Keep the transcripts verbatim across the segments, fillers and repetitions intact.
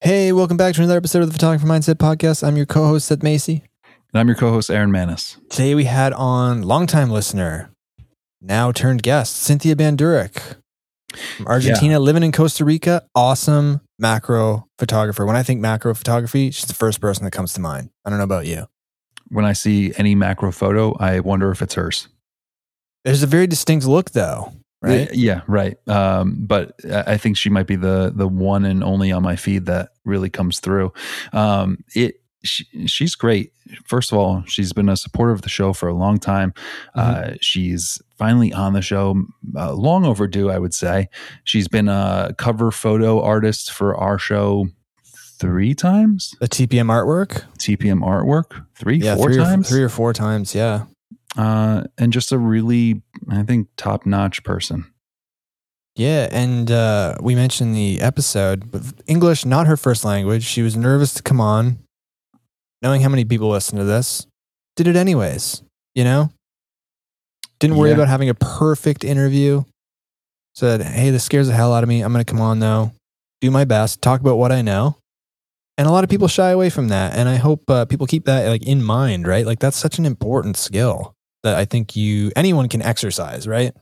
Hey, welcome back to another episode of the Photographer Mindset Podcast. I'm your co-host, Seth Macy. And I'm your co-host, Aaron Manis. Today we had on longtime listener, now turned guest, Cynthia Bandurek from Argentina, yeah. living in Costa Rica. Awesome macro photographer. When I think macro photography, she's the first person that comes to mind. I don't know about you. When I see any macro photo, I wonder if it's hers. There's a very distinct look though. Right? Yeah, right. Um, but I think she might be the the one and only on my feed that really comes through. Um, it she, she's great. First of all, she's been a supporter of the show for a long time. Mm-hmm. Uh, she's finally on the show, uh, long overdue, I would say. She's been a cover photo artist for our show three times. The T P M artwork. T P M artwork three, yeah, four three times, or, three or four times. Yeah. Uh, and just a really, I think, top-notch person. Yeah, and uh, we mentioned the episode, but English, not her first language. She was nervous to come on, knowing how many people listen to this. Did it anyways, you know? Didn't worry yeah. about having a perfect interview. Said, hey, this scares the hell out of me. I'm going to come on, though. Do my best. Talk about what I know. And a lot of people shy away from that. And I hope uh, people keep that like in mind, right? Like that's such an important skill that I think you anyone can exercise, right?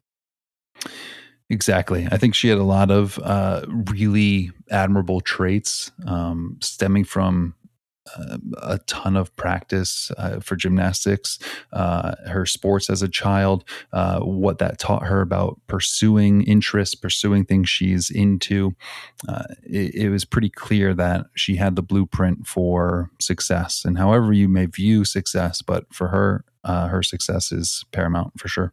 Exactly. I think she had a lot of uh, really admirable traits um, stemming from uh, a ton of practice uh, for gymnastics, uh, her sports as a child, uh, what that taught her about pursuing interests, pursuing things she's into. Uh, it, it was pretty clear that she had the blueprint for success, and however you may view success, but for her, uh, her success is paramount for sure.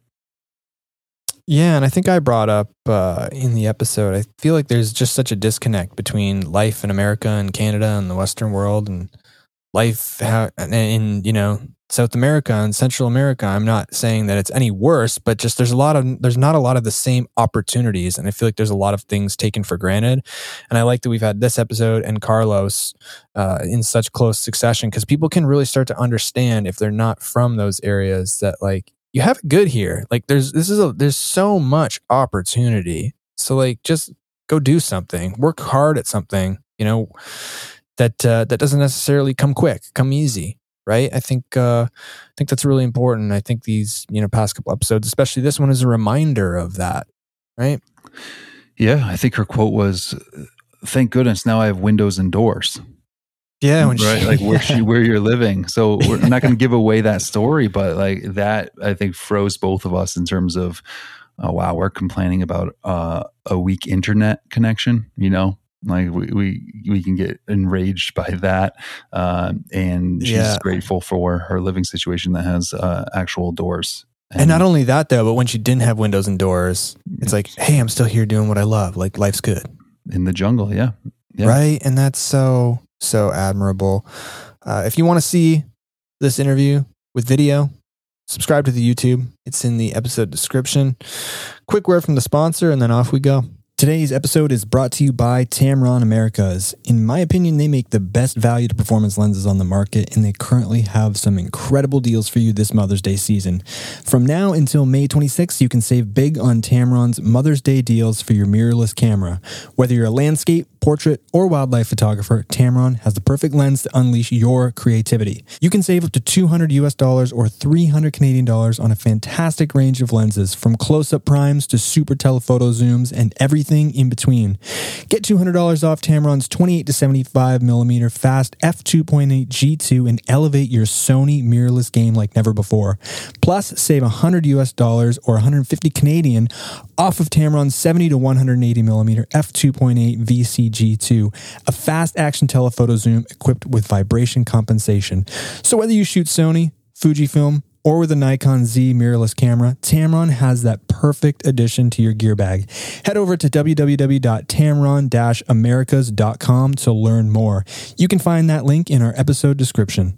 Yeah, and I think I brought up uh, in the episode, I feel like there's just such a disconnect between life in America and Canada and the Western world and life in, you know, South America and Central America. I'm not saying that it's any worse, but just there's a lot of, there's not a lot of the same opportunities. And I feel like there's a lot of things taken for granted. And I like that we've had this episode and Carlos uh, in such close succession because people can really start to understand if they're not from those areas that like, you have it good here. Like there's, this is a, there's so much opportunity. So like, just go do something, work hard at something, you know, that, uh, that doesn't necessarily come quick, come easy. Right. I think, uh, I think that's really important. I think these, you know, past couple episodes, especially this one is a reminder of that. Right. Yeah. I think her quote was, thank goodness now I have windows and doors. Yeah, when right, she, like where yeah. she, where you're living. So we're not going to give away that story, but like that, I think froze both of us in terms of, oh wow, we're complaining about uh, a weak internet connection. You know, like we we we can get enraged by that, uh, and she's yeah. grateful for her living situation that has uh, actual doors. And, and not only that though, but when she didn't have windows and doors, it's like, hey, I'm still here doing what I love. Like life's good in the jungle. Yeah, yeah. Right, and that's so. So admirable. Uh, if you want to see this interview with video, subscribe to the YouTube. It's in the episode description. Quick word from the sponsor, and then off we go. Today's episode is brought to you by Tamron Americas. In my opinion, they make the best value to performance lenses on the market, and they currently have some incredible deals for you this Mother's Day season. From now until May twenty-sixth, you can save big on Tamron's Mother's Day deals for your mirrorless camera. Whether you're a landscape, portrait, or wildlife photographer, Tamron has the perfect lens to unleash your creativity. You can save up to two hundred U S dollars or three hundred Canadian dollars on a fantastic range of lenses, from close-up primes to super telephoto zooms and everything in between. Get two hundred dollars off Tamron's twenty-eight to seventy-five millimeter fast f two point eight G two and elevate your Sony mirrorless game like never before. Plus, save one hundred U S dollars or one hundred fifty Canadian off of Tamron's seventy to one hundred eighty millimeter f two point eight V C G two, a fast action telephoto zoom equipped with vibration compensation. So whether you shoot Sony, Fujifilm, or with a Nikon Z mirrorless camera, Tamron has that perfect addition to your gear bag. Head over to w w w dot tamron dash americas dot com to learn more. You can find that link in our episode description.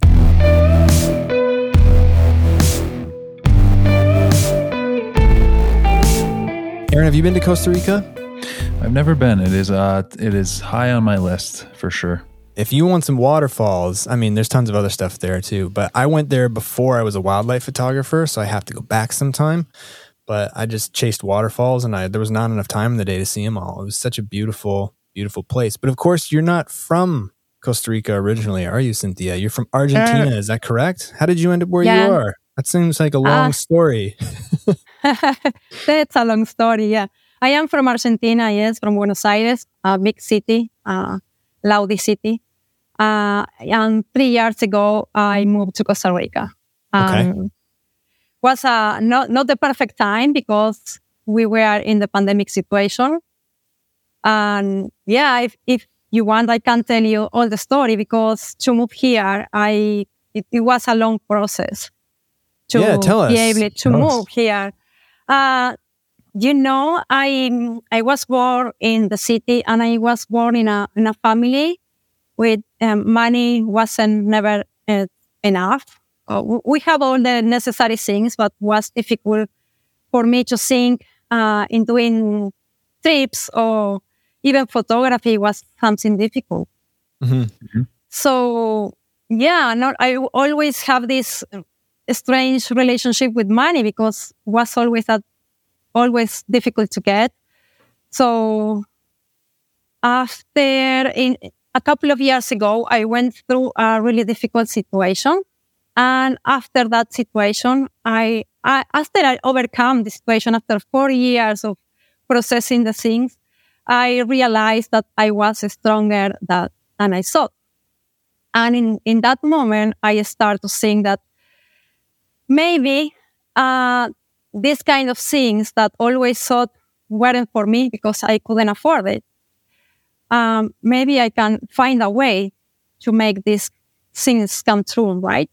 Aaron, have you been to Costa Rica? I've never been. It is uh, it is high on my list for sure. If you want some waterfalls, I mean, there's tons of other stuff there too, but I went there before I was a wildlife photographer, so I have to go back sometime. But I just chased waterfalls and I there was not enough time in the day to see them all. It was such a beautiful, beautiful place. But of course, you're not from Costa Rica originally, are you, Cynthia? You're from Argentina, uh, is that correct? How did you end up where yeah. you are? That seems like a long uh, story. That's a long story, yeah. I am from Argentina, yes, from Buenos Aires, a big city, uh, Laudy city. Uh, and three years ago, I moved to Costa Rica. Um, okay. Was uh, not, not the perfect time because we were in the pandemic situation. And yeah, if, if you want, I can tell you all the story because to move here, I it, it was a long process to yeah, tell us. be able to tell move us. here. Uh, you know, I I was born in the city and I was born in a in a family with um, money wasn't never uh, enough. Uh, we have all the necessary things, but was difficult for me to think uh, in doing trips or even photography was something difficult. Mm-hmm. Mm-hmm. So, yeah, not, I always have this strange relationship with money because it was always a, always difficult to get. So, after in a couple of years ago, I went through a really difficult situation. And after that situation, I, I after I overcome the situation, after four years of processing the things, I realized that I was stronger than, than I thought. And in, in that moment, I started to think that maybe uh, these kind of things that always thought weren't for me because I couldn't afford it, um, maybe I can find a way to make these things come true, right?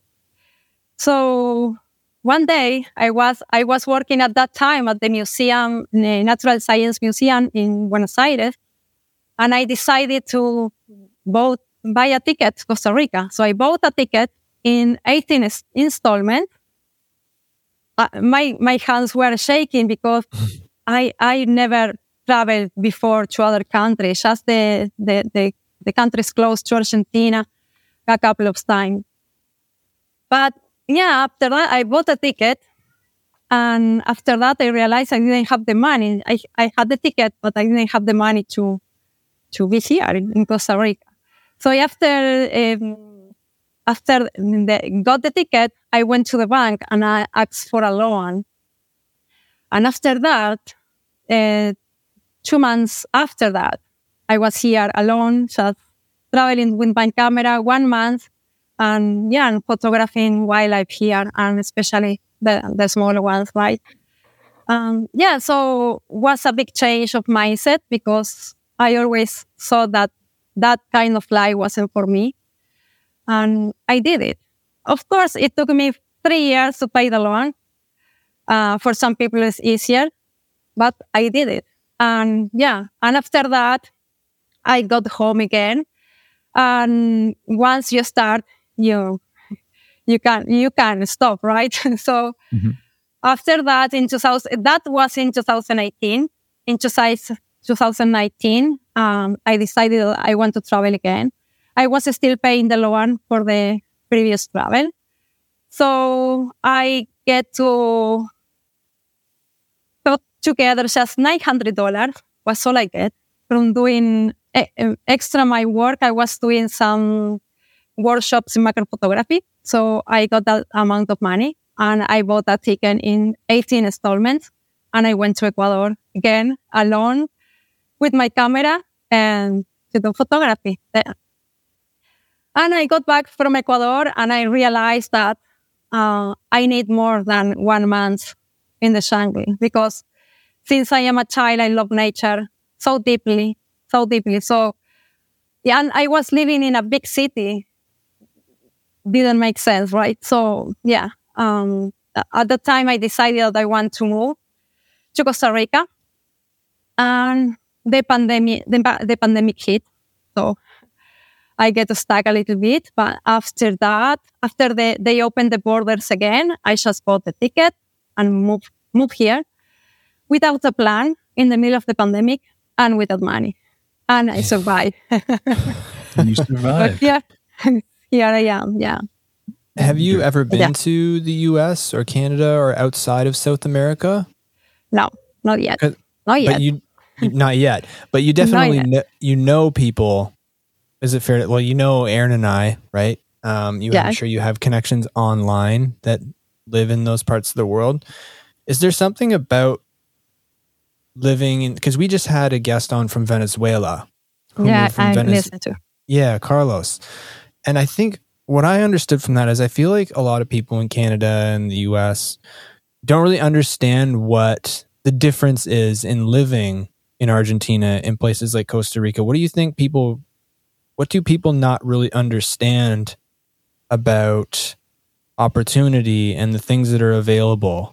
So one day I was I was working at that time at the museum, the Natural Science Museum in Buenos Aires, and I decided to both buy a ticket to Costa Rica. So I bought a ticket in eighteen installments. Uh, my my hands were shaking because I I never traveled before to other countries, just the the the, the countries close to Argentina a couple of times. But yeah, after that, I bought a ticket. And after that, I realized I didn't have the money. I, I had the ticket, but I didn't have the money to to be here in, in Costa Rica. So after um, after the, got the ticket, I went to the bank and I asked for a loan. And after that, uh, two months after that, I was here alone, just traveling with my camera one month. And yeah, and photographing wildlife here, and especially the, the smaller ones, right? Um, yeah, so was a big change of mindset because I always thought that that kind of life wasn't for me. And I did it. Of course, it took me three years to pay the loan. Uh, for some people, it's easier, but I did it. And yeah, and after that, I got home again. And once you start, you you can you can stop, right? So mm-hmm. After that, in two thousand, that was in twenty eighteen. In twenty nineteen, um, I decided I want to travel again. I was still paying the loan for the previous travel, so I get to put together just nine hundred dollars. Was all I get from doing extra my work. I was doing some workshops in macro photography. So I got that amount of money and I bought a ticket in eighteen installments and I went to Ecuador again alone with my camera and to do photography there. And I got back from Ecuador and I realized that uh, I need more than one month in the jungle because since I am a child, I love nature so deeply, so deeply. So, yeah, and I was living in a big city. Didn't make sense, right? So, yeah, um, at the time I decided that I want to move to Costa Rica, and the pandemic, the, the pandemic hit. So I get stuck a little bit, but after that, after the, they opened the borders again, I just bought the ticket and moved move here without a plan in the middle of the pandemic and without money, and I survived. And you survived. But yeah. Here I am, yeah. Have you ever been yeah. to the U S or Canada or outside of South America? No, not yet. Not yet. But you, Not yet, but you definitely know, you know people. Is it fair? To, well, you know Aaron and I, right? Um, you, yeah. I'm sure you have connections online that live in those parts of the world. Is there something about living in, because we just had a guest on from Venezuela. Yeah, from I Venez- listened to. Yeah, Carlos. And I think what I understood from that is I feel like a lot of people in Canada and the U S don't really understand what the difference is in living in Argentina, in places like Costa Rica. What do you think people, what do people not really understand about opportunity and the things that are available?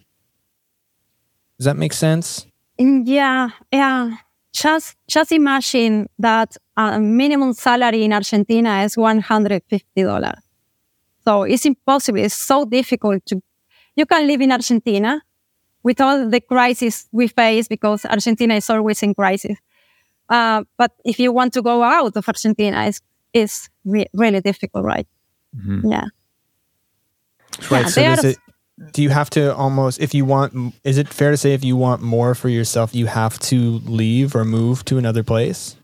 Does that make sense? Yeah, yeah. Just just imagine that a minimum salary in Argentina is one hundred fifty dollars. So it's impossible. It's so difficult to, you can live in Argentina with all the crises we face because Argentina is always in crisis. Uh, but if you want to go out of Argentina, it's, it's re- really difficult, right? Mm-hmm. Yeah. Right. Yeah, so does it, do you have to almost, if you want, is it fair to say if you want more for yourself, you have to leave or move to another place?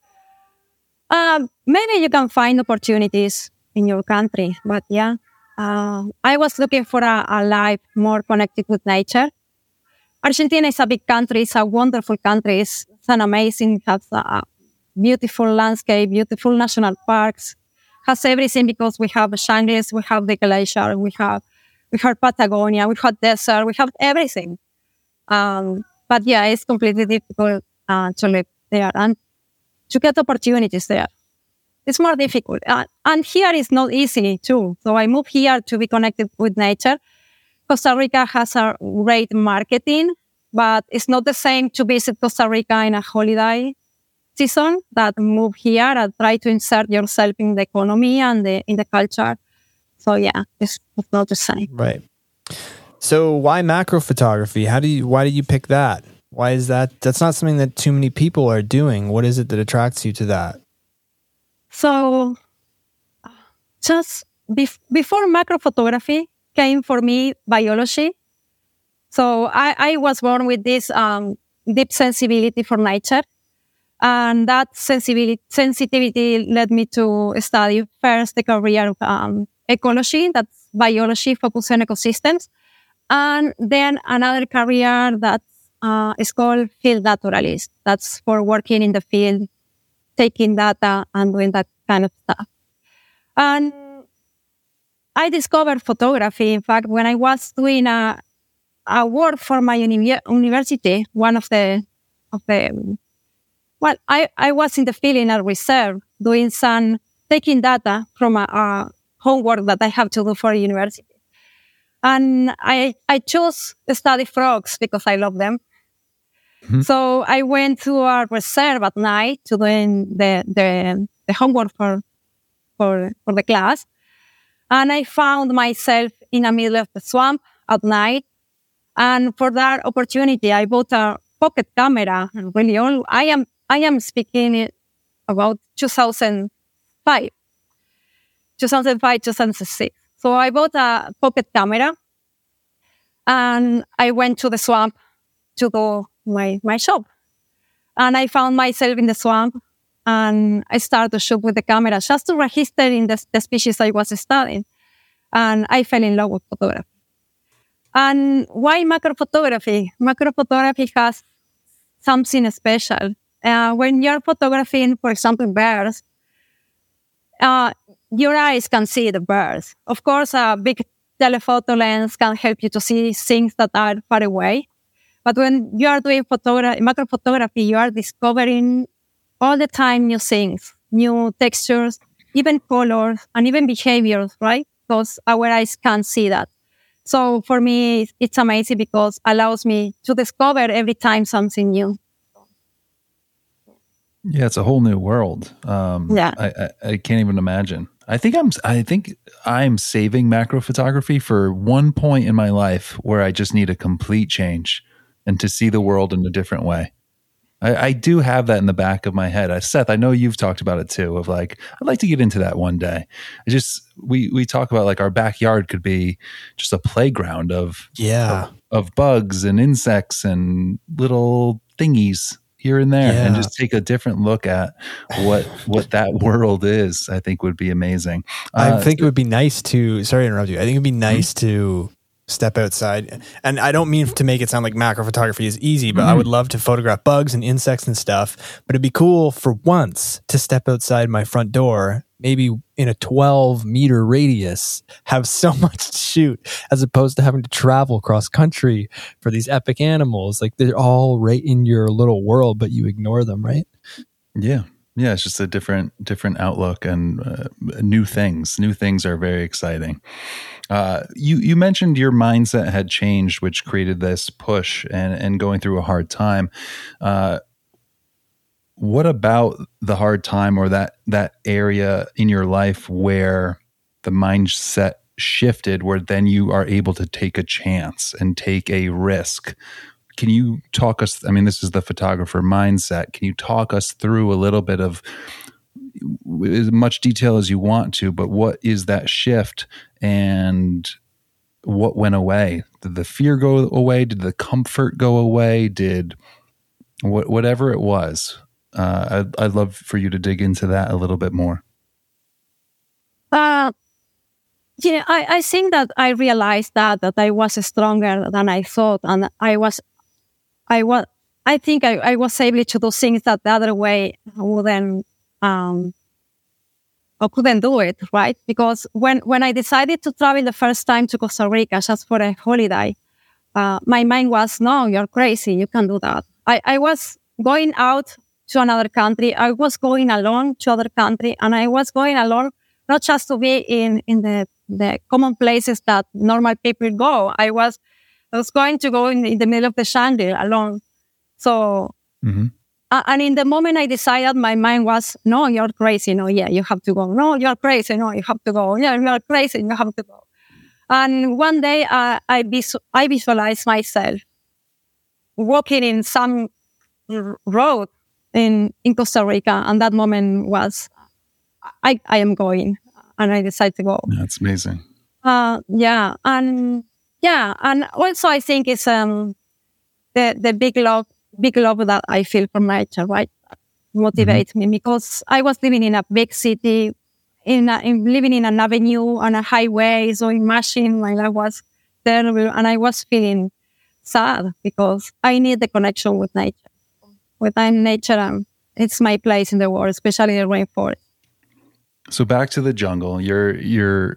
Um, maybe you can find opportunities in your country, but yeah. Uh, I was looking for a, a life more connected with nature. Argentina is a big country. It's a wonderful country. It's, it's an amazing, it has a beautiful landscape, beautiful national parks, has everything because we have Shangri-Las, we have the glacier, we have we have Patagonia, we have desert, we have everything. Um, but yeah, it's completely difficult uh, to live there and to get opportunities there. It's more difficult. Uh, and here is not easy too. So I moved here to be connected with nature. Costa Rica has a great marketing, but it's not the same to visit Costa Rica in a holiday season that move here and try to insert yourself in the economy and the, in the culture. So yeah, it's, it's not the same. Right. So why macro photography? How do you, why did you pick that? Why is that? That's not something that too many people are doing. What is it that attracts you to that? So just bef- before macro photography came for me biology. So I, I was born with this um, deep sensibility for nature. And that sensibility, sensitivity led me to study first the career of um, ecology, that's biology focused on ecosystems. And then another career that uh, is called field naturalist. That's for working in the field, taking data and doing that kind of stuff. And I discovered photography. In fact, when I was doing a, a work for my uni- university, one of the, of the, well, I, I was in the field in a reserve doing some, taking data from a, a homework that I have to do for university. And I, I chose to study frogs because I love them. Mm-hmm. So I went to a reserve at night to doing the, the, the homework for, for, for the class. And I found myself in the middle of the swamp at night. And for that opportunity, I bought a pocket camera. And really, all, I am I am speaking about two thousand five, two thousand five, two thousand six. So I bought a pocket camera and I went to the swamp to do my, my shop. And I found myself in the swamp and I started to shoot with the camera just to register in the, the species I was studying. And I fell in love with photography. And why macro photography? Macro photography has something special. Uh, when you're photographing, for example, birds, uh, your eyes can see the birds. Of course, a big telephoto lens can help you to see things that are far away. But when you are doing photogra- macro photography, you are discovering all the time new things, new textures, even colors, and even behaviors, right? Because our eyes can't see that. So for me, it's amazing because it allows me to discover every time something new. Yeah, it's a whole new world. Um, yeah, I, I, I can't even imagine. I think I'm I think I'm saving macro photography for one point in my life where I just need a complete change and to see the world in a different way. I, I do have that in the back of my head. I, Seth, I know you've talked about it too. Of like, I'd like to get into that one day. I just we we talk about like our backyard could be just a playground of yeah of, of bugs and insects and little thingies. here and there Yeah. and just take a different look at what what that world is, I think would be amazing. I Uh, think it would be nice to, sorry to interrupt you. I think it'd be nice mm-hmm. to step outside. And I don't mean to make it sound like macro photography is easy, but mm-hmm. I would love to photograph bugs and insects and stuff. But it'd be cool for once to step outside my front door, maybe in a twelve meter radius, have so much to shoot as opposed to having to travel cross country for these epic animals. Like they're all right in your little world, but you ignore them, right? Yeah. Yeah. It's just a different, different outlook and uh, new things. New things are very exciting. Uh, you, you mentioned your mindset had changed, which created this push and, and going through a hard time. Uh, what about the hard time or that, that area in your life where the mindset shifted, where then you are able to take a chance and take a risk? Can you talk us, I mean, this is the photographer mindset. Can you talk us through a little bit of as much detail as you want to, but what is that shift and what went away? Did the fear go away? Did the comfort go away? Did wh- whatever it was? Uh, I'd, I'd love for you to dig into that a little bit more. Uh, yeah, I, I think that I realized that, that I was stronger than I thought. And I was, I was, I think I, I was able to do things that the other way wouldn't, um, or couldn't do it, right? Because when, when I decided to travel the first time to Costa Rica just for a holiday, uh, my mind was, no, you're crazy. You can't do that. I, I was going out to another country. I was going alone to other country, and I was going alone not just to be in, in the, the common places that normal people go. I was, I was going to go in, in the middle of the jungle alone. So, mm-hmm. uh, and in the moment I decided, my mind was, no, you're crazy. No, yeah, you have to go. No, you're crazy. No, you have to go. Yeah, you're crazy. You have to go. And one day uh, I, vis- I visualized myself walking in some r- road in, in Costa Rica. And that moment was, I, I am going. And I decided to go. That's amazing. Uh, yeah. And yeah. And also I think it's um the, the big love, big love that I feel from nature, right? Motivates mm-hmm. me, because I was living in a big city, in, a, in living in an avenue on a highway. So imagine my life was terrible, and I was feeling sad because I need the connection with nature. With nature, um, it's my place in the world, especially the rainforest. So back to the jungle. You're you're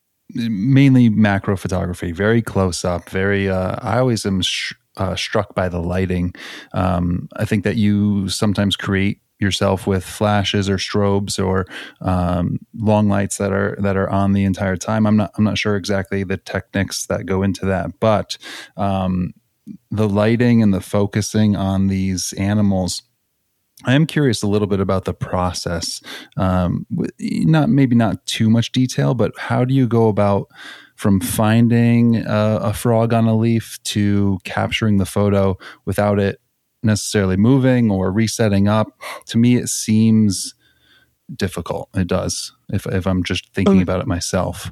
mainly macro photography, very close up. Very. Uh, I always am sh- uh, struck by the lighting. Um, I think that you sometimes create yourself with flashes or strobes or um, long lights that are that are on the entire time. I'm not I'm not sure exactly the techniques that go into that, but um, the lighting and the focusing on these animals. I am curious a little bit about the process. Um, not maybe not too much detail, but how do you go about from finding a, a frog on a leaf to capturing the photo without it necessarily moving or resetting up? To me, it seems difficult. It does, if if I'm just thinking mm. about it myself.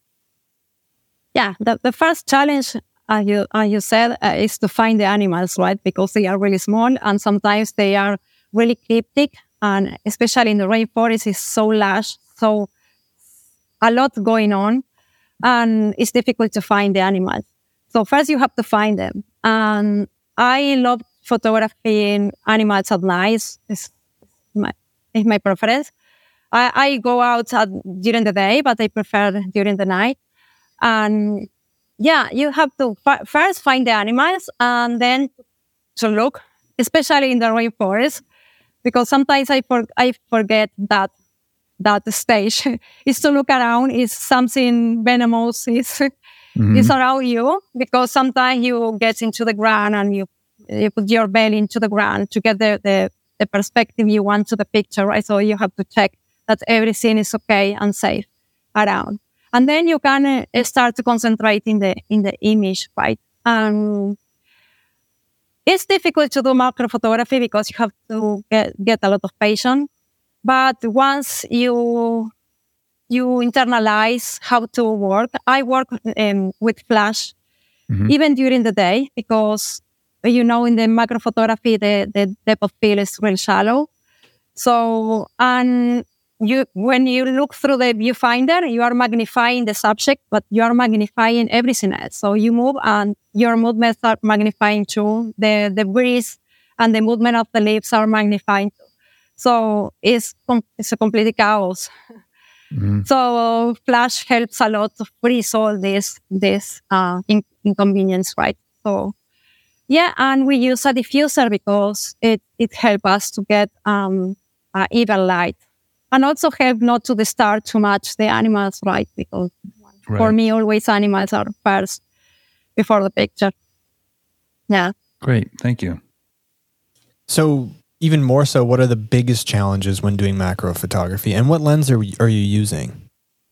Yeah, the, the first challenge, as you, as you said, uh, is to find the animals, right? Because they are really small, and sometimes they are really cryptic, and especially in the rainforest, it's so lush, so a lot going on, and it's difficult to find the animals. So first you have to find them. And I love photographing animals at night. It's my, it's my preference. I, I go out at, during the day, but I prefer during the night. And yeah, you have to f- first find the animals and then to look, especially in the rainforest, because sometimes I for, I forget that that stage is to look around. Is something venomous is mm-hmm. is around you, because sometimes you get into the ground and you you put your belly into the ground to get the, the the perspective you want to the picture, right? So you have to check that everything is okay and safe around, and then you can uh, start to concentrate in the in the image, right? Um, It's difficult to do macro photography because you have to get, get a lot of patience. But once you you internalize how to work, I work um, with flash mm-hmm. even during the day, because you know, in the macro photography, the, the depth of field is really shallow. So, and you, when you look through the viewfinder, you are magnifying the subject, but you are magnifying everything else. So you move and your movements are magnifying too. The, the breeze and the movement of the leaves are magnifying too. So it's, it's a complete chaos. Mm-hmm. So flash helps a lot to freeze all this, this uh, in, inconvenience, right? So yeah, and we use a diffuser because it, it helps us to get um, uh, even light. And also help not to disturb too much the animals, right? Because right. for me, always animals are first before the picture. Yeah. Great. Thank you. So even more so, what are the biggest challenges when doing macro photography, and what lens are, are you using?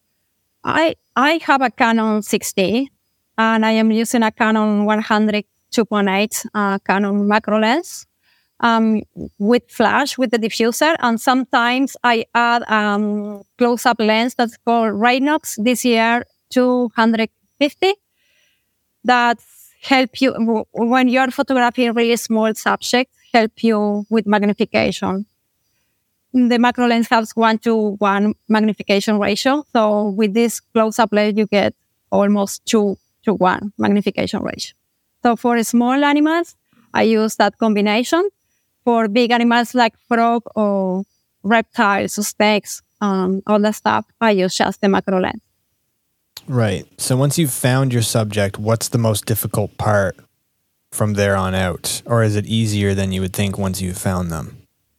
I I have a Canon six D, and I am using a Canon one hundred two point eight uh, Canon macro lens. Um, with flash, with the diffuser, and sometimes I add um, close-up lens that's called Raynox D C R two fifty that help you, when you're photographing really small subjects, help you with magnification. The macro lens has one to one magnification ratio, so with this close-up lens, you get almost two to one magnification ratio. So for small animals, I use that combination. For big animals like frog or reptiles or snakes, um, all that stuff, I use just the macro lens. Right. So once you've found your subject, what's the most difficult part from there on out? Or is it easier than you would think once you've found them?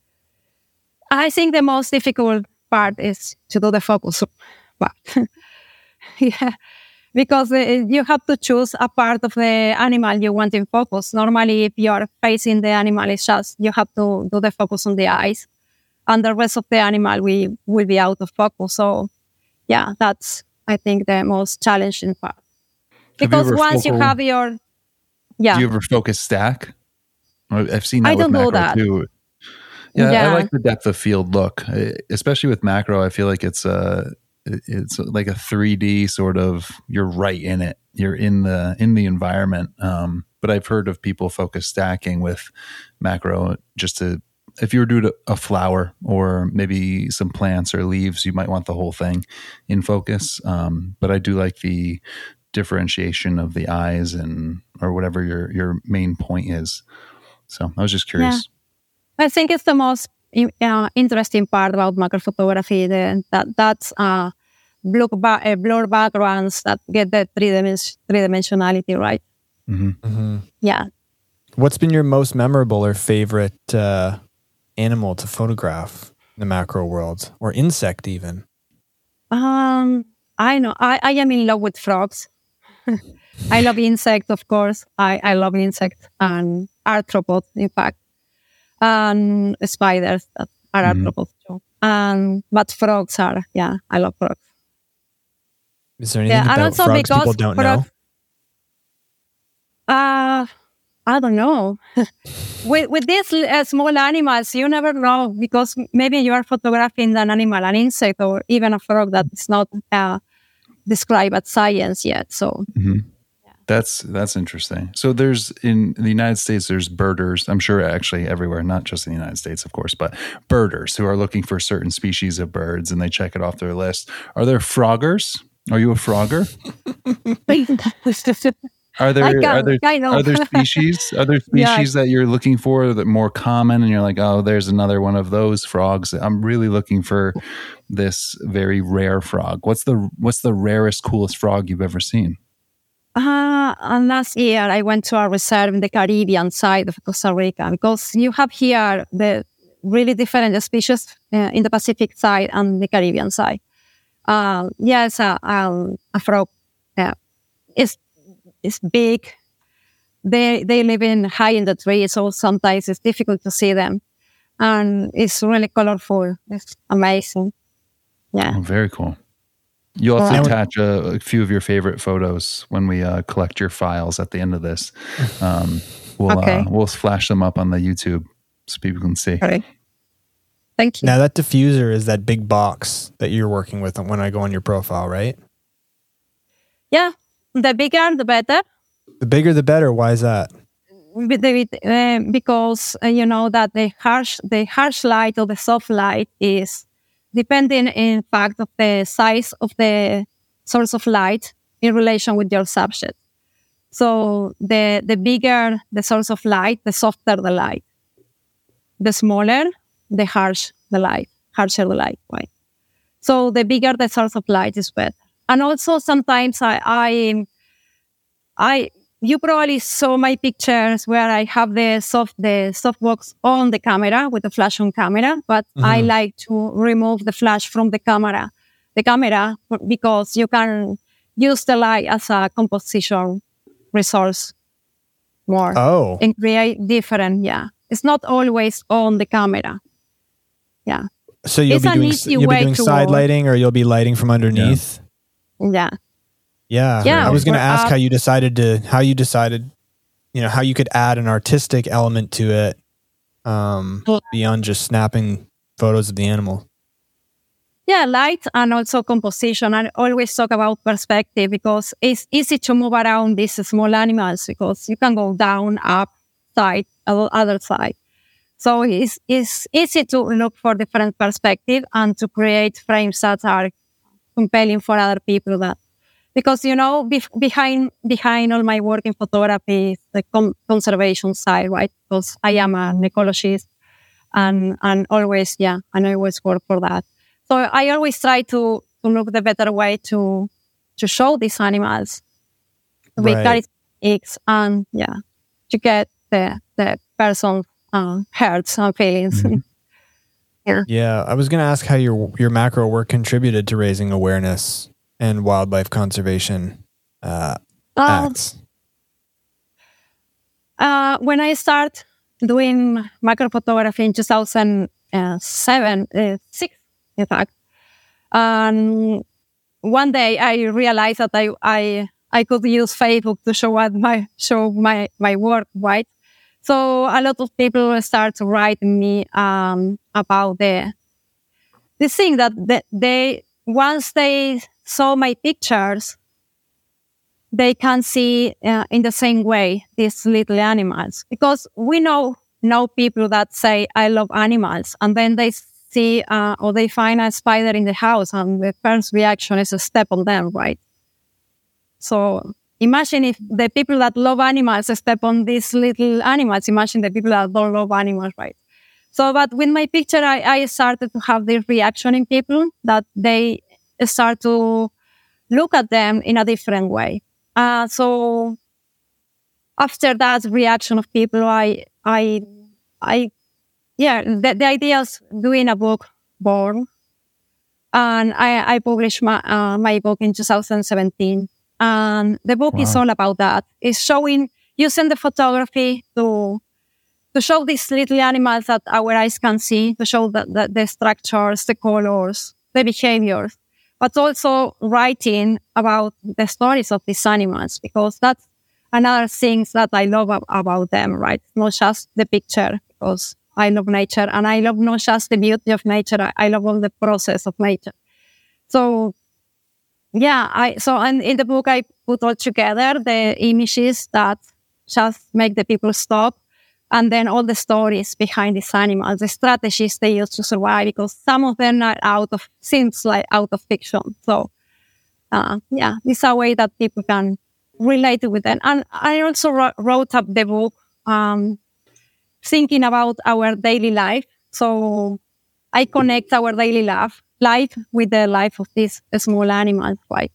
I think the most difficult part is to do the focus part. Yeah. Because you have to choose a part of the animal you want in focus. Normally, if you're facing the animal, it's just you have to do the focus on the eyes, and the rest of the animal will, will be out of focus. So, yeah, that's, I think, the most challenging part. Because you once focal, you have your... yeah. Do you ever focus stack? I've seen that I with don't macro do that. too. Yeah, yeah, I like the depth of field look, especially with macro. I feel like it's a... Uh, it's like a three D sort of, you're right in it. You're in the, in the environment. Um, but I've heard of people focus stacking with macro just to, if you were doing a flower or maybe some plants or leaves, you might want the whole thing in focus. Um, but I do like the differentiation of the eyes and, or whatever your, your main point is. So I was just curious. Yeah. I think it's the most uh, interesting part about macro photography, the, that that's uh, blur, ba- uh, blur backgrounds that get the three dimension, three-dimensionality, right? Mm-hmm. Mm-hmm. Yeah. What's been your most memorable or favorite uh, animal to photograph in the macro world, or insect even? Um, I know. I, I am in love with frogs. I love insects, of course. I, I love insects and arthropods, in fact. And spiders that are mm-hmm. arthropods too. Um, but frogs are, yeah, I love frogs. Is there anything yeah, about frogs people don't frogs, know? Uh, I don't know. with with these uh, small animals, you never know, because maybe you are photographing an animal, an insect, or even a frog that is not uh, described as science yet. So. Mm-hmm. That's that's interesting. So there's, in the United States, there's birders. I'm sure actually everywhere, not just in the United States, of course, but birders who are looking for certain species of birds and they check it off their list. Are there froggers? Are you a frogger? Are there are there are there species are there species yeah. that you're looking for that more common, and you're like, oh, there's another one of those frogs. I'm really looking for this very rare frog. What's the what's the rarest, coolest frog you've ever seen? Uh, and last year I went to a reserve in the Caribbean side of Costa Rica, because you have here the really different species uh, in the Pacific side and the Caribbean side. Uh, yes, uh, um, a frog. Uh, it's it's big. They they live in high in the trees, so sometimes it's difficult to see them, and it's really colorful. It's amazing. Yeah, oh, very cool. You'll have to attach a, a few of your favorite photos when we uh, collect your files at the end of this. Um, we'll okay. uh, we'll flash them up on the YouTube so people can see. Okay. Thank you. Now that diffuser is that big box that you're working with when I go on your profile, right? Yeah, the bigger the better. The bigger the better. Why is that? with the, uh, because uh, you know that the harsh the harsh light or the soft light is depending in fact of the size of the source of light in relation with your subject. So the the bigger the source of light, the softer the light. The smaller, the harsh the light, harsher the light, right? So the bigger the source of light is better. And also sometimes I, I, I, you probably saw my pictures where I have the soft, the softbox on the camera with the flash on camera, but mm-hmm. I like to remove the flash from the camera, the camera, because you can use the light as a composition resource more. Oh. And create different, yeah. It's not always on the camera. Yeah. So you'll it's be doing, you'll be doing side work. lighting, or you'll be lighting from underneath? Yeah. Yeah. yeah. I was going to ask how you decided to, how you decided, you know, how you could add an artistic element to it um, beyond just snapping photos of the animal. Yeah, light and also composition. I always talk about perspective because it's easy to move around these small animals because you can go down, up, side, other side. So it's, it's easy to look for different perspective and to create frames that are compelling for other people. That because you know be, behind behind all my work in photography is the com- conservation side, right? Because I am an ecologist and and always yeah, and I always work for that. So I always try to to look the better way to to show these animals with right. characteristics and yeah, to get the the person. Uh, hurts and feelings. Mm-hmm. yeah. Yeah. I was going to ask how your your macro work contributed to raising awareness and wildlife conservation uh, uh, acts. Uh, when I started doing macro photography in two thousand seven, uh, six, in fact, um, one day I realized that I I I could use Facebook to show what my show my my work, right? So a lot of people start to write me um, about the the thing that they, they once they saw my pictures, they can see uh, in the same way these little animals, because we know know people that say I love animals, and then they see uh, or they find a spider in the house, and the first reaction is to step on them, right? So. Imagine if the people that love animals step on these little animals. Imagine the people that don't love animals, right? So, but with my picture, I, I started to have this reaction in people that they start to look at them in a different way. Uh, so after that reaction of people, I, I, I, yeah, the, the idea is doing a book born. And I, I published my, uh, my book in two thousand seventeen. And the book wow. is all about that. It's showing, using the photography to to show these little animals that our eyes can see, to show the, the, the structures, the colors, the behaviors, but also writing about the stories of these animals, because that's another thing that I love ab- about them, right? Not just the picture, because I love nature, and I love not just the beauty of nature, I, I love all the process of nature. So, Yeah, I so and in the book I put all together the images that just make the people stop, and then all the stories behind these animals, the strategies they use to survive, because some of them are out of seems like out of fiction. So, uh, yeah, this is a way that people can relate with them. And I also wrote, wrote up the book um, thinking about our daily life. So I connect our daily life. life with the life of these small animals, right?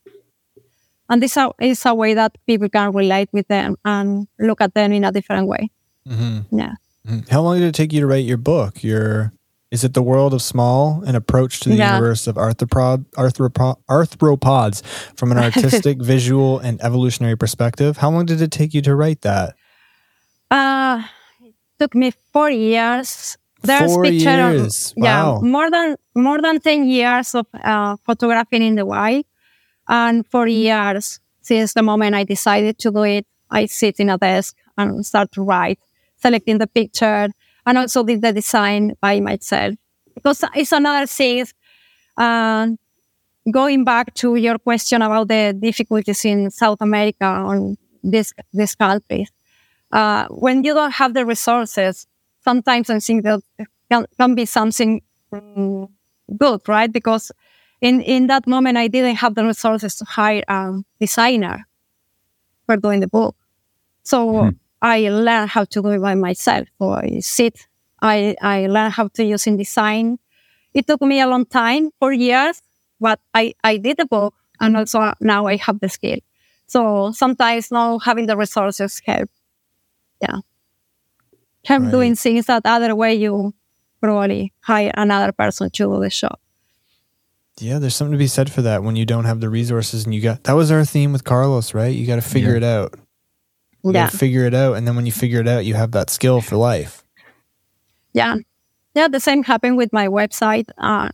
And this is a way that people can relate with them and look at them in a different way. Mm-hmm. Yeah. Mm-hmm. How long did it take you to write your book? Your is it The World of Small, an approach to the yeah. universe of arthropod, arthropod, arthropods from an artistic, visual, and evolutionary perspective? How long did it take you to write that? Uh, it took me four years. There's Four picture years. Of, yeah, wow. more than more than ten years of uh, photographing in the wild, and four years since the moment I decided to do it. I sit in a desk and start to write, selecting the picture, and also did the design by myself. Because it's another thing. Uh, going back to your question about the difficulties in South America on this this countries. uh, when you don't have the resources, sometimes I think that can, can be something um, good, right? Because in, in that moment, I didn't have the resources to hire a designer for doing the book. So mm-hmm. I learned how to do it by myself. So I sit, I, I learned how to use InDesign. It took me a long time, four years, but I, I did the book, and also now I have the skill. So sometimes now having the resources help. Yeah. Help right. doing things that other way you probably hire another person to do the job. Yeah, there's something to be said for that when you don't have the resources and you got, that was our theme with Carlos, right? You got to figure yeah. it out. You yeah. figure it out. And then when you figure it out, you have that skill for life. Yeah. Yeah, the same happened with my website. Uh,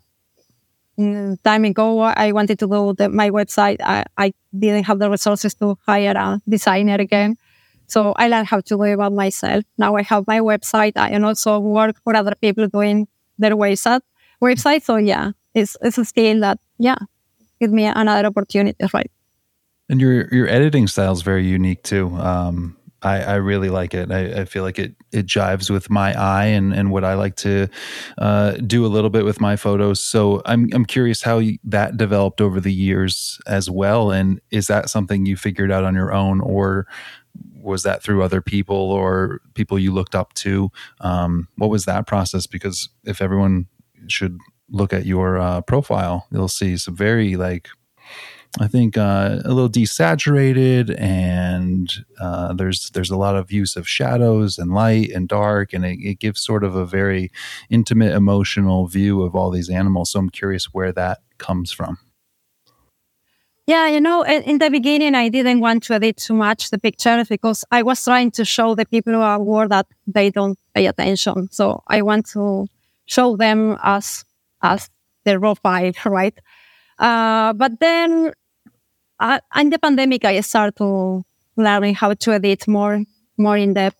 time ago, I wanted to do the, my website. I, I didn't have the resources to hire a designer again. So I learned how to do it by myself. Now I have my website and also work for other people doing their website. website. So yeah, it's, it's a skill that, yeah, give me another opportunity, right? And your your editing style is very unique too. Um, I, I really like it. I, I feel like it it jives with my eye and, and what I like to uh, do a little bit with my photos. So I'm I'm curious how you, that developed over the years as well. And is that something you figured out on your own, or was that through other people or people you looked up to? Um, what was that process? Because if everyone should look at your uh, profile, you'll see some very like. I think uh, a little desaturated, and uh, there's there's a lot of use of shadows and light and dark, and it, it gives sort of a very intimate, emotional view of all these animals. So I'm curious where that comes from. Yeah, you know, in, in the beginning, I didn't want to edit too much the pictures because I was trying to show the people who are aware that they don't pay attention. So I want to show them as as the raw file, right? Uh, but then. Uh, in the pandemic, I started to learning how to edit more, more in depth.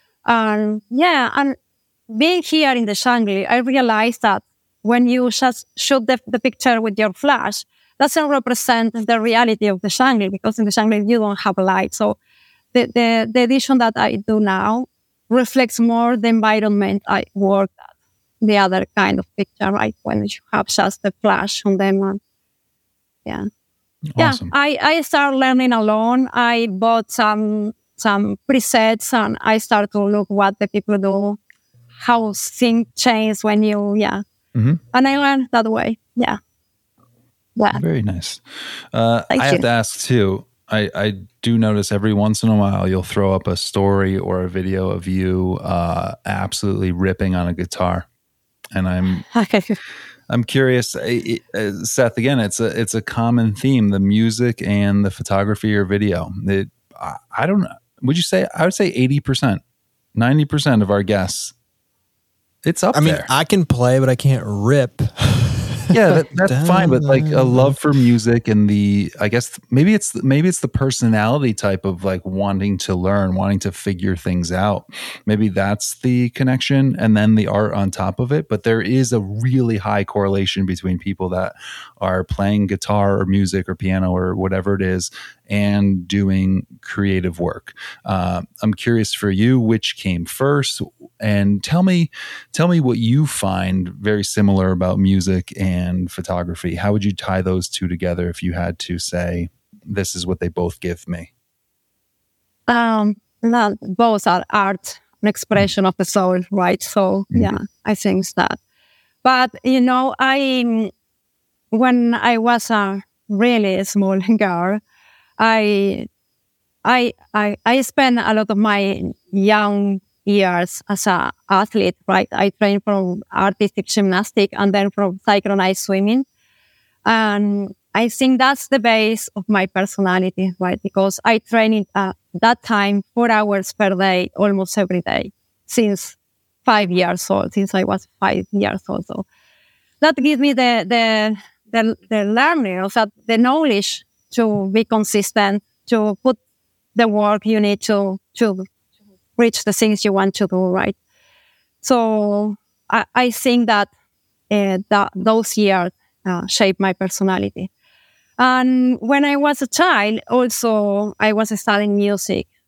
And yeah, and being here in the jungle, I realized that when you just shoot the, the picture with your flash, doesn't represent the reality of the jungle, because in the jungle you don't have light. So the, the, the edition that I do now reflects more the environment I work at, the other kind of picture, right? When you have just the flash on them. And, yeah. Awesome. Yeah, I, I started learning alone. I bought some some presets and I started to look what the people do, how things change when you, yeah. Mm-hmm. And I learned that way. Yeah. Yeah. Very nice. Uh, I you. have to ask too, I, I do notice every once in a while you'll throw up a story or a video of you uh, absolutely ripping on a guitar. And I'm... Okay. I'm curious, uh, Seth. Again, it's a it's a common theme: the music and the photography or video. It, I, I don't know. Would you say? I would say eighty percent, ninety percent of our guests. It's up I there. mean, I can play, but I can't rip. Yeah, that, that's fine. But like a love for music and the, I guess maybe it's maybe it's the personality type of like wanting to learn, wanting to figure things out. Maybe that's the connection, and then the art on top of it. But there is a really high correlation between people that are playing guitar or music or piano or whatever it is and doing creative work. Uh, I'm curious for you, which came first, and tell me, tell me what you find very similar about music and photography. How would you tie those two together if you had to say, this is what they both give me? Um, no, both are art, an expression mm-hmm. of the soul, right? So mm-hmm. yeah, I think that. But you know, I when I was a really small girl, I, I, I, I spent a lot of my young years as an athlete, right? I trained from artistic gymnastics and then from synchronized swimming. And I think that's the base of my personality, right? Because I trained at that time four hours per day, almost every day, since five years old, since I was five years old. So that gives me the, the, the, the learning, of that, the knowledge to be consistent, to put the work you need to to reach the things you want to do, right? So I, I think that, uh, that those years uh, shaped my personality. And when I was a child, also, I was studying music.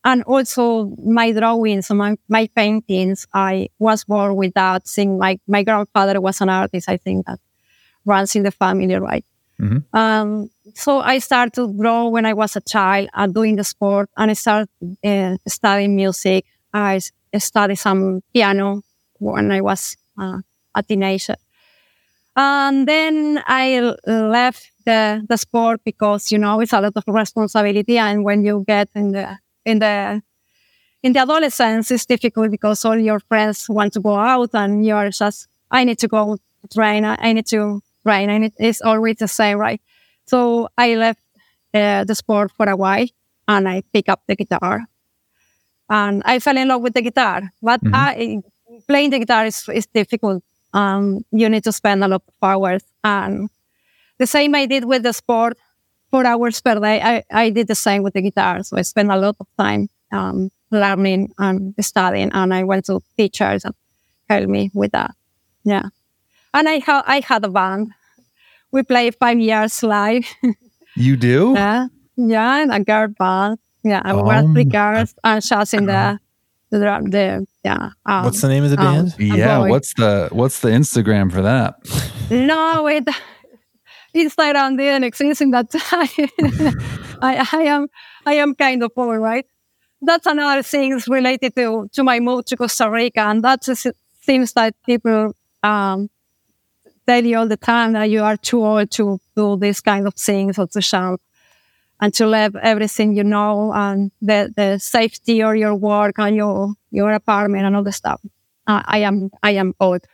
and also my drawings, and my, my paintings, I was born with that. Seeing my, my grandfather was an artist, I think that runs in the family, right? Mm-hmm. Um, so I started to draw when I was a child, uh, doing the sport, and I started uh, studying music. I studied some piano when I was uh, a teenager. And then I left the, the sport because, you know, it's a lot of responsibility. And when you get in the, in the, in the adolescence, it's difficult because all your friends want to go out and you're just, I need to go train. I need to train. And it, it's always the same, right? So I left uh, the sport for a while and I picked up the guitar. And I fell in love with the guitar. But mm-hmm. I, playing the guitar is, is difficult. Um, you need to spend a lot of hours. And the same I did with the sport, four hours per day, I, I did the same with the guitar. So I spent a lot of time um, learning and studying. And I went to teachers that helped me with that. Yeah. And I, ha- I had a band. We played five years live. You do? Yeah. Yeah, a girl band. Yeah, I oh, was three girls and just in the, the, the yeah. Um, what's the name of the um, band? Yeah, what's the what's the Instagram for that? No, it Instagram didn't exist in that time. I, I am I am kind of poor, right? That's another thing related to, to my move to Costa Rica, and that seems that people um, tell you all the time that you are too old to do these kind of things or to jump. And to leave everything you know and the, the safety of your work and your your apartment and all the stuff. Uh, I am I am old.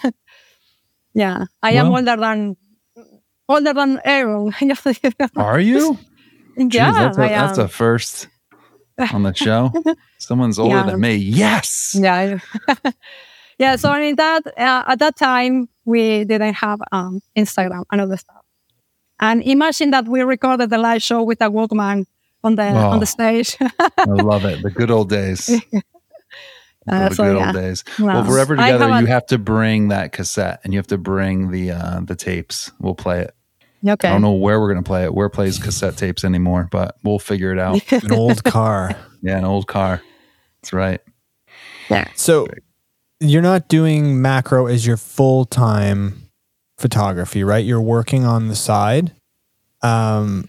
Yeah, I well, am older than older than Aaron. Are you? Yeah, Jeez, that's, a, I that's a first on the show. Someone's older yeah. than me. Yes. Yeah. Yeah. So in that uh, at that time we didn't have um, Instagram and all the stuff. And imagine that we recorded the live show with a Walkman on the oh, on the stage. I love it. The good old days. Uh, the so, good yeah. old days. No. Well, if we're ever together, have you a... have to bring that cassette and you have to bring the uh, the tapes. We'll play it. Okay. I don't know where we're going to play it. Where plays cassette tapes anymore, but we'll figure it out. An old car. Yeah, an old car. That's right. Yeah. So you're not doing macro as your full-time photography, right? You're working on the side. Um,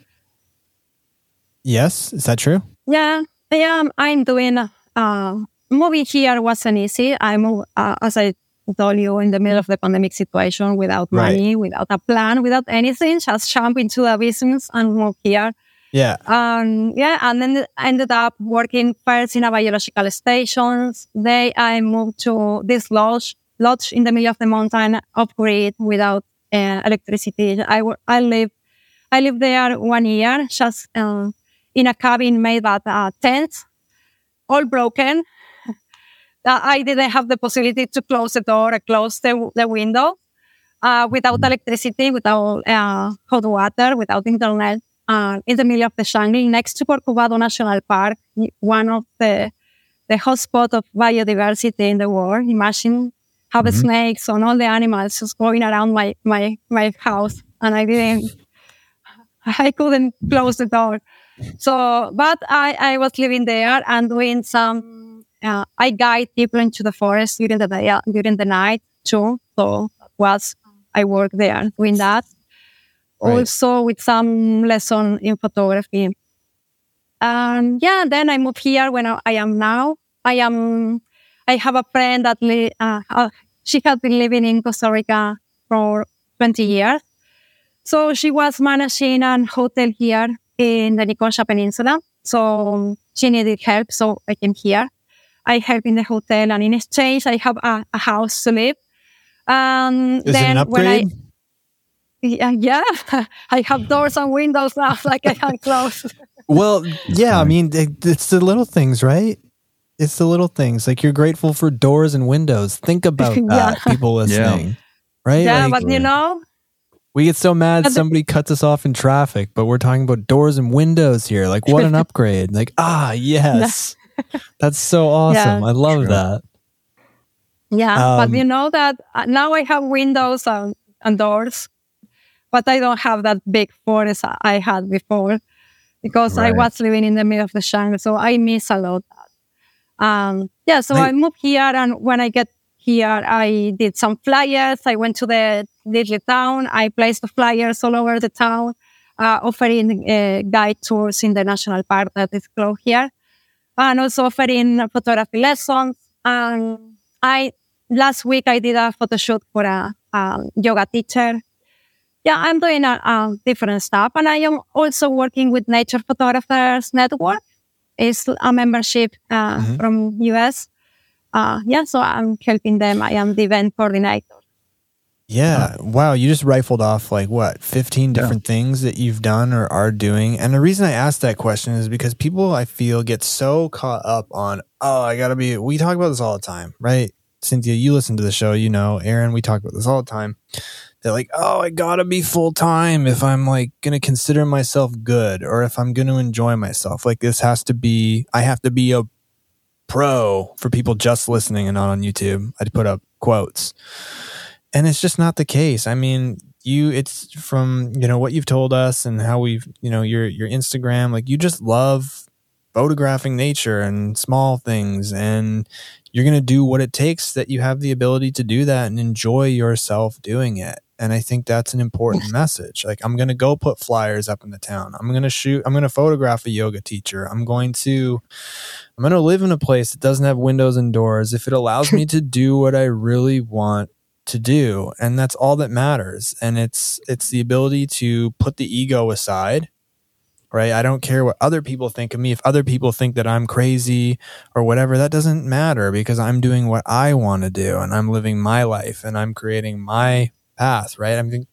yes, is that true? Yeah, yeah. I'm doing. Uh, moving here wasn't easy. I moved, uh, as I told you, in the middle of the pandemic situation, without money, right. without a plan, without anything. Just jump into the business and move here. Yeah. Um. Yeah, and then I ended up working first in a biological station. Then I moved to this lodge. Lodge in the middle of the mountain, off grid, without uh, electricity. I, I live, I lived there one year, just uh, in a cabin made by uh, tents, all broken. uh, I didn't have the possibility to close the door, or close the, the window, uh, without electricity, without uh, hot water, without internet, uh, in the middle of the jungle, next to Corcovado National Park, one of the the hotspot of biodiversity in the world. Imagine have mm-hmm. snakes and all the animals just going around my, my, my house. And I didn't, I couldn't close the door. So, but I, I was living there and doing some, uh, I guide people into the forest during the day, uh, during the night too. So was, I worked there doing that. Right. Also with some lesson in photography. And yeah, then I moved here when I, I am now. I am, I have a friend that li- uh, uh, she had been living in Costa Rica for twenty years. So she was managing a hotel here in the Nicosia Peninsula. So she needed help, so I came here. I help in the hotel, and in exchange, I have a, a house to live. Um, Is then it an upgrade? When I, yeah, yeah, I have doors and windows now, like I can close. Well, yeah, I mean, it's the little things, right? It's the little things. Like, you're grateful for doors and windows. Think about that, yeah. people listening. Yeah. Right? Yeah, like, but you know, we get so mad somebody cuts us off in traffic, but we're talking about doors and windows here. Like, what an upgrade. Like, ah, yes. That's so awesome. Yeah. I love True. that. Yeah, Um, but you know that uh, now I have windows and, and doors, but I don't have that big forest I had before. because Right. I was living in the middle of the jungle. So I miss a lot that. Um, yeah, so Right. I moved here, and when I get here, I did some flyers. I went to the little town. I placed the flyers all over the town, uh, offering uh, guide tours in the national park that is close here, and also offering photography lessons. And I last week I did a photo shoot for a um, yoga teacher. Yeah, I'm doing a, a different stuff, and I am also working with Nature Photographers Network. It's a membership uh, Mhm. from U S. Uh, yeah, so I'm helping them. I am the event coordinator. Yeah. Wow. You just rifled off like what, fifteen Yeah. different things that you've done or are doing. And the reason I asked that question is because people, I feel, get so caught up on, oh, I got to be, we talk about this all the time, right? Cynthia, you listen to the show, you know, Aaron, we talk about this all the time. They're like, oh, I got to be full time if I'm like going to consider myself good or if I'm going to enjoy myself. Like this has to be, I have to be a pro for people just listening and not on YouTube. I'd put up quotes. And it's just not the case. I mean, you, it's from, you know, what you've told us and how we've, you know, your, your Instagram, like you just love photographing nature and small things, and you're going to do what it takes that you have the ability to do that and enjoy yourself doing it. And I think that's an important message. Like, I'm going to go put flyers up in the town. I'm going to shoot, I'm going to photograph a yoga teacher. I'm going to, I'm going to live in a place that doesn't have windows and doors if it allows me to do what I really want to do. And that's all that matters. And it's, it's the ability to put the ego aside, right? I don't care what other people think of me. If other people think that I'm crazy or whatever, that doesn't matter because I'm doing what I want to do and I'm living my life and I'm creating my path, right? I mean,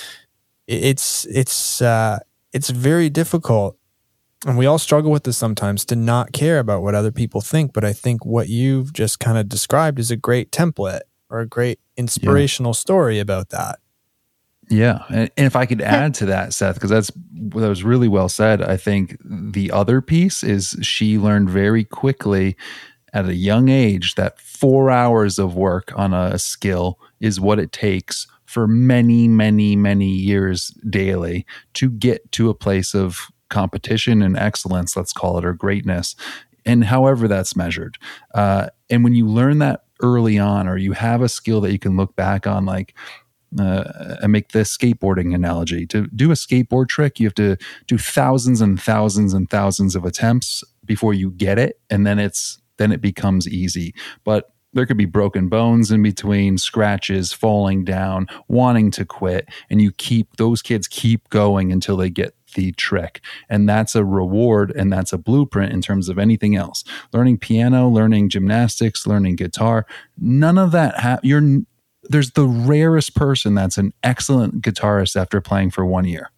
it's, it's, uh, it's very difficult. And we all struggle with this sometimes to not care about what other people think. But I think what you've just kind of described is a great template or a great inspirational yeah. story about that. Yeah. And, and if I could add to that, Seth, because that's that was really well said. I think the other piece is she learned very quickly at a young age that four hours of work on a skill is what it takes for many, many, many years daily to get to a place of competition and excellence, let's call it, or greatness, and however that's measured. Uh, and when you learn that early on, or you have a skill that you can look back on, like uh, I make the skateboarding analogy. To do a skateboard trick, you have to do thousands and thousands and thousands of attempts before you get it, and then it's then it becomes easy. But there could be broken bones in between, scratches, falling down, wanting to quit, and you keep those kids keep going until they get the trick. And that's a reward, and that's a blueprint in terms of anything else. Learning piano, learning gymnastics, learning guitar, none of that ha- you're there's the rarest person that's an excellent guitarist after playing for one year,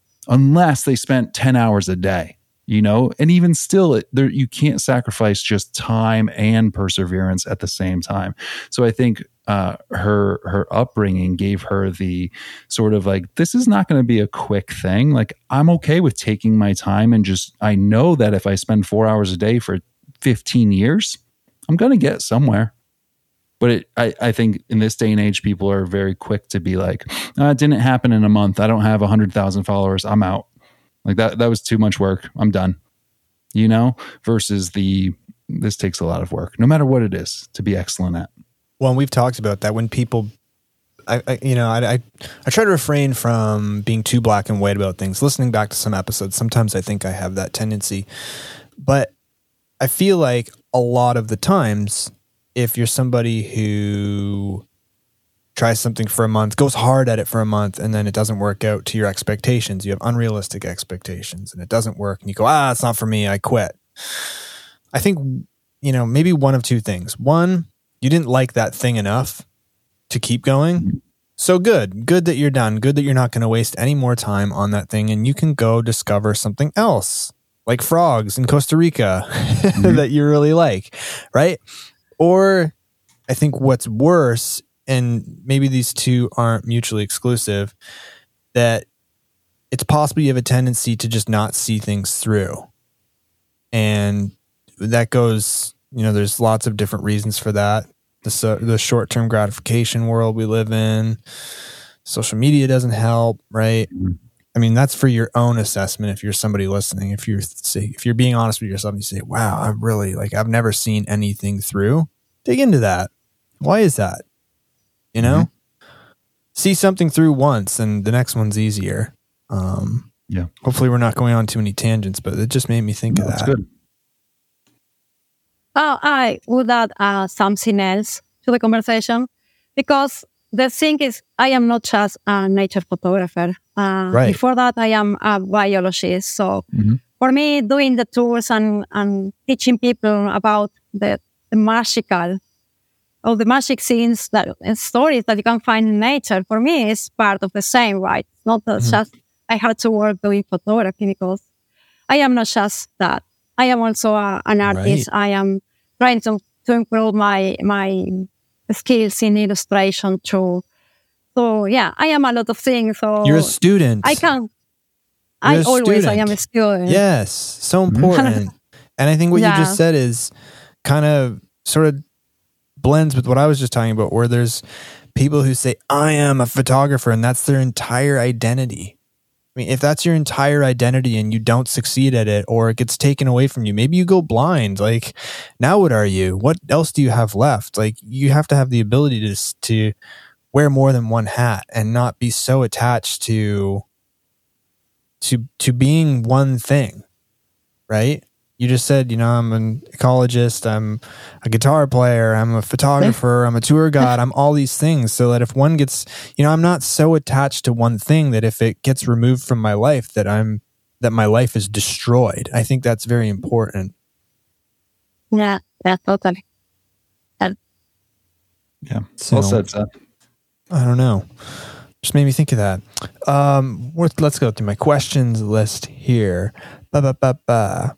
unless they spent ten hours a day. You know, and even still, it, there, you can't sacrifice just time and perseverance at the same time. So I think uh, her her upbringing gave her the sort of like, this is not going to be a quick thing. Like, I'm okay with taking my time and just, I know that if I spend four hours a day for fifteen years, I'm going to get somewhere. But it, I, I think in this day and age, people are very quick to be like, oh, it didn't happen in a month. I don't have one hundred thousand followers. I'm out. Like that, that was too much work. I'm done, you know, versus the, this takes a lot of work, no matter what it is, to be excellent at. Well, and we've talked about that when people, I, I you know, I, I, I try to refrain from being too black and white about things. Listening back to some episodes, sometimes I think I have that tendency, but I feel like a lot of the times, if you're somebody who tries something for a month, goes hard at it for a month, and then it doesn't work out to your expectations. You have unrealistic expectations and it doesn't work. And you go, ah, it's not for me. I quit. I think, you know, maybe one of two things. One, you didn't like that thing enough to keep going. So good. Good that you're done. Good that you're not going to waste any more time on that thing. And you can go discover something else, like frogs in Costa Rica mm-hmm. that you really like, right? Or I think what's worse, and maybe these two aren't mutually exclusive, that it's possible you have a tendency to just not see things through. And that goes, you know, there's lots of different reasons for that. The, so, the short-term gratification world we live in, social media doesn't help, right? I mean, that's for your own assessment. If you're somebody listening, if you're say, if you're being honest with yourself, you say, wow, I really like, I've never seen anything through. Dig into that. Why is that? You know, mm-hmm. see something through once and the next one's easier. Um, yeah. Hopefully we're not going on too many tangents, but it just made me think no, of that. That's good. Oh, I would add uh, something else to the conversation, because the thing is, I am not just a nature photographer. Uh, right. Before that, I am a biologist. So mm-hmm. for me, doing the tours and, and teaching people about the, the magical, or the magic scenes that and stories that you can find in nature, for me, is part of the same, right? It's not mm-hmm. just I had to work doing photography, because I am not just that. I am also a, an artist. Right. I am trying to, to improve my my skills in illustration too. So yeah, I am a lot of things. So you're a student. I can. You're I a always student. I am a student. Yes, so important. And I think what yeah. you just said is kind of sort of blends with what I was just talking about, where there's people who say, I am a photographer, and that's their entire identity. I mean, if that's your entire identity and you don't succeed at it, or it gets taken away from you, maybe you go blind. Like, now what are you? What else do you have left? Like, you have to have the ability to to wear more than one hat and not be so attached to to to being one thing, right? You just said, you know, I'm an ecologist, I'm a guitar player, I'm a photographer, I'm a tour guide, I'm all these things. So that if one gets, you know, I'm not so attached to one thing that if it gets removed from my life, that I'm, that my life is destroyed. I think that's very important. Yeah, yeah, totally. Yeah. yeah. So, well said, Seth. I don't know. Just made me think of that. Um, let's go through my questions list here. Ba ba ba ba.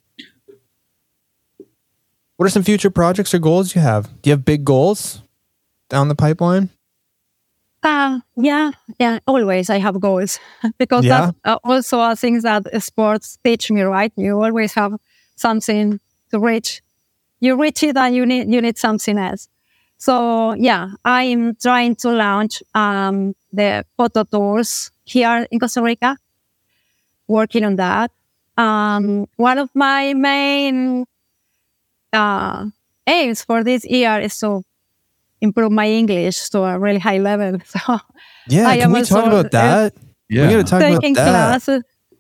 What are some future projects or goals you have? Do you have big goals down the pipeline? Uh, yeah, yeah, always I have goals. Because yeah. that's uh, also are things that sports teach me, right? You always have something to reach. You reach it and you need, you need something else. So yeah, I'm trying to launch um, the photo tours here in Costa Rica, working on that. Um, one of my main Uh, aims for this year is to improve my English to a really high level. So yeah, I can we also, talk about that? Uh, yeah, we got to talk about that. Classes,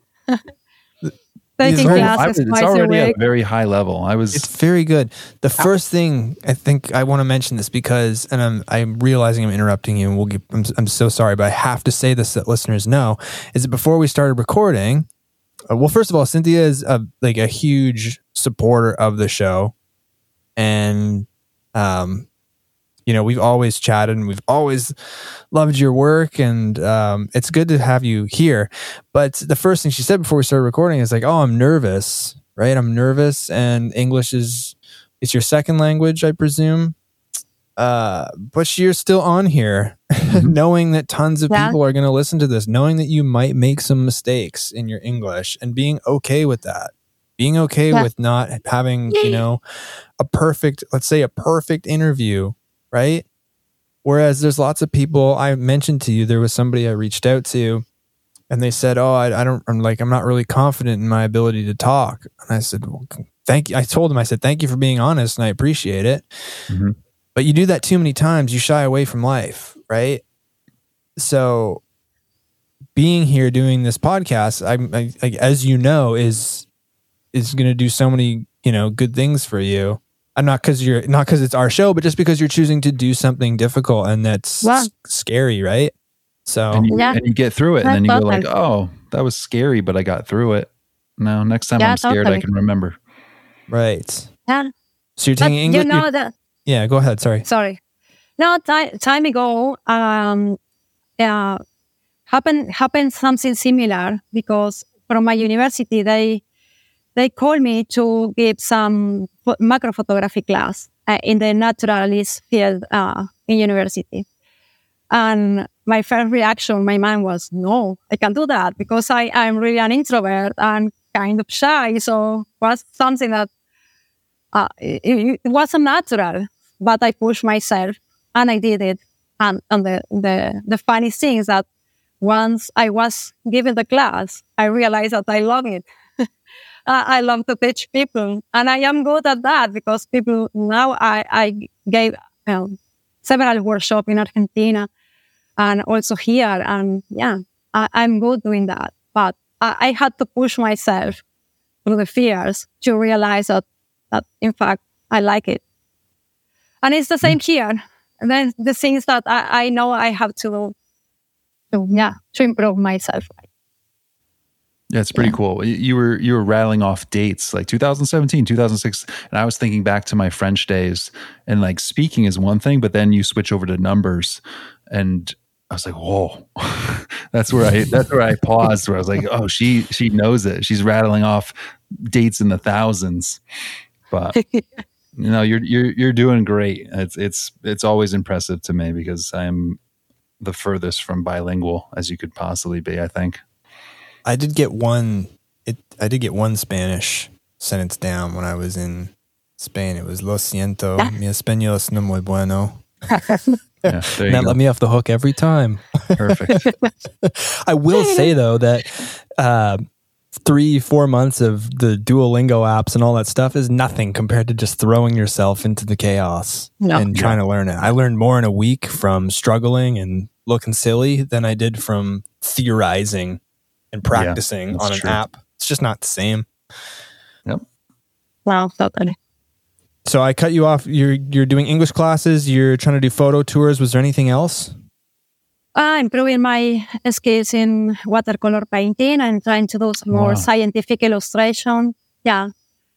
taking very, classes it's twice already a week. at a very high level. I was. It's very good. The first thing I think I want to mention this because, and I'm I'm realizing I'm interrupting you, and we'll get. I'm I'm so sorry, but I have to say this that listeners know is that before we started recording, uh, well, first of all, Cynthia is a, like a huge supporter of the show. And, um, you know, we've always chatted and we've always loved your work, and um, it's good to have you here. But the first thing she said before we started recording is like, oh, I'm nervous, right? I'm nervous, and English is, it's your second language, I presume. Uh, but you're still on here, knowing that tons of yeah. people are going to listen to this, knowing that you might make some mistakes in your English, and being okay with that. Being okay yeah. with not having, you know, a perfect, let's say a perfect interview, right? Whereas there's lots of people, I mentioned to you, there was somebody I reached out to and they said, oh, I, I don't, I'm like, I'm not really confident in my ability to talk. And I said, well, thank you. I told him, I said, thank you for being honest and I appreciate it. Mm-hmm. But you do that too many times, you shy away from life, right? So being here doing this podcast, I, I, I as you know, is, is going to do so many, you know, good things for you. And not because you're not because it's our show, but just because you're choosing to do something difficult and that's wow. s- scary, right? So and you, yeah. and you get through it, and that's then you totally. go like, "Oh, that was scary, but I got through it." Now, next time yeah, I'm scared, totally. I can remember. Right. Yeah. So you're taking but English. You know that. Yeah. Go ahead. Sorry. Sorry. No, time time ago, um, uh, happened happened something similar because from my university they. They called me to give some macro photography class uh, in the naturalist field uh, in university. And my first reaction, my mind was, no, I can't do that because I, I'm really an introvert and kind of shy. So it was something that uh, it, it wasn't natural, but I pushed myself and I did it. And, and the, the, the funny thing is that once I was given the class, I realized that I love it. I love to teach people, and I am good at that because people now I, I gave um, several workshops in Argentina and also here. And yeah, I, I'm good doing that. But I, I had to push myself through the fears to realize that, that in fact, I like it. And it's the same here. And then the things that I, I know I have to, to, yeah, to improve myself. Yeah, it's pretty Yeah. cool. You were you were rattling off dates like two thousand seventeen, two thousand six, and I was thinking back to my French days, and like speaking is one thing, but then you switch over to numbers, and I was like, whoa, that's where I that's where I paused. Where I was like, oh, she she knows it. She's rattling off dates in the thousands, but you know, you're you're you're doing great. It's it's it's always impressive to me because I'm the furthest from bilingual as you could possibly be, I think. I did get one. It. I did get one Spanish sentence down when I was in Spain. It was "Lo siento, mi español es no muy bueno." Yeah, there you That go. let me off the hook every time. Perfect. I will say though that uh, three, four months of the Duolingo apps and all that stuff is nothing compared to just throwing yourself into the chaos No. and trying to learn it. I learned more in a week from struggling and looking silly than I did from theorizing and practicing that's on an true. app. It's just not the same. Yep. Wow, totally. So I cut you off. You're you're doing English classes. You're trying to do photo tours. Was there anything else? Uh, improving my skills in watercolor painting and trying to do some more Wow. scientific illustration. Yeah.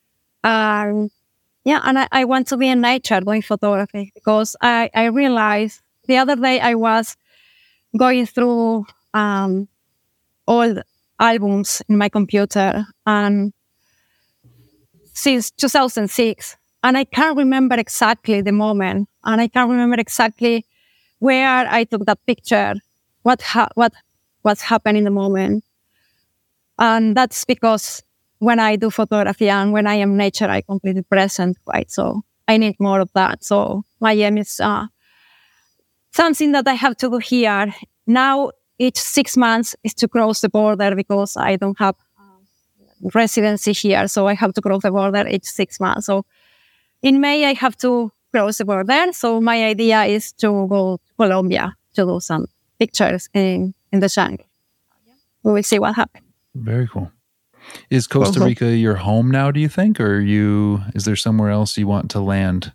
Um, yeah, and I, I want to be in nature doing photography because I, I realized the other day I was going through um, old albums in my computer and since two thousand six, and I can't remember exactly the moment, and I can't remember exactly where I took that picture, what ha- what what's happened in the moment, and that's because when I do photography and when I am nature, I completely present, right? So I need more of that. So my aim is uh, something that I have to do here now. Each six months is to cross the border because I don't have um, residency here, so I have to cross the border each six months. So in May, I have to cross the border. So my idea is to go to Colombia to do some pictures in, in the jungle. We will see what happens. Very cool. Is Costa Uh-huh. Rica your home now, do you think? Or are you is there somewhere else you want to land?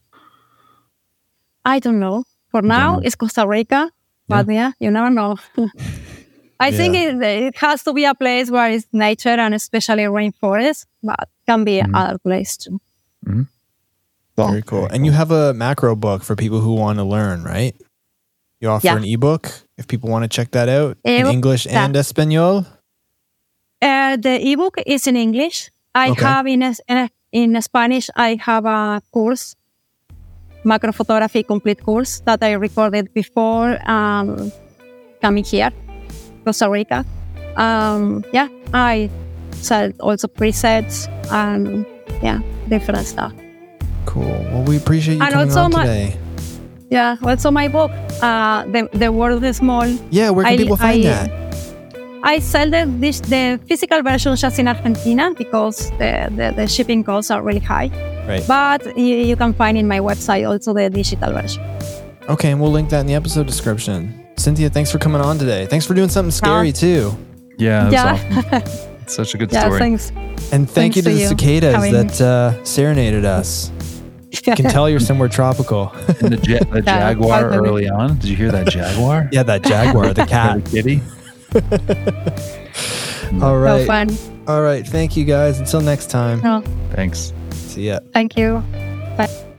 I don't know. For now, know. it's Costa Rica, but yeah, you never know. I think it, it has to be a place where it's nature and especially rainforest, but can be Mhm. other place too. Mhm. Very cool. And you have a macro book for people who want to learn, right? You offer Yeah. an ebook if people want to check that out in Ebook, English yeah. and Espanol. Uh, the ebook is in English. I Okay. have in es- in in Spanish. I have a course, macro photography complete course that I recorded before um, coming here, Costa Rica. Um, yeah, I sell also presets and yeah, different stuff. Cool. Well, we appreciate you And coming also on my- today. Yeah, also my book, uh, the the world is small. Yeah, where can I- people find I- that? I sell the this, the physical version just in Argentina because the, the, the shipping costs are really high. Right. But you, you can find in my website also the digital version. Okay, and we'll link that in the episode description. Cynthia, thanks for coming on today. Thanks for doing something scary too. Yeah, that's Yeah. awesome. It's such a good Yeah, story. thanks. And thank Thanks you to to the you cicadas having- that uh, serenaded us. You can tell you're somewhere tropical. And the, ja- the Yeah, jaguar probably. early on. Did you hear that jaguar? Yeah, that jaguar, the Or cat. the kitty. All So right. fun. All right. Thank you guys. Until next time. No, Thanks. See ya. thank you. Bye.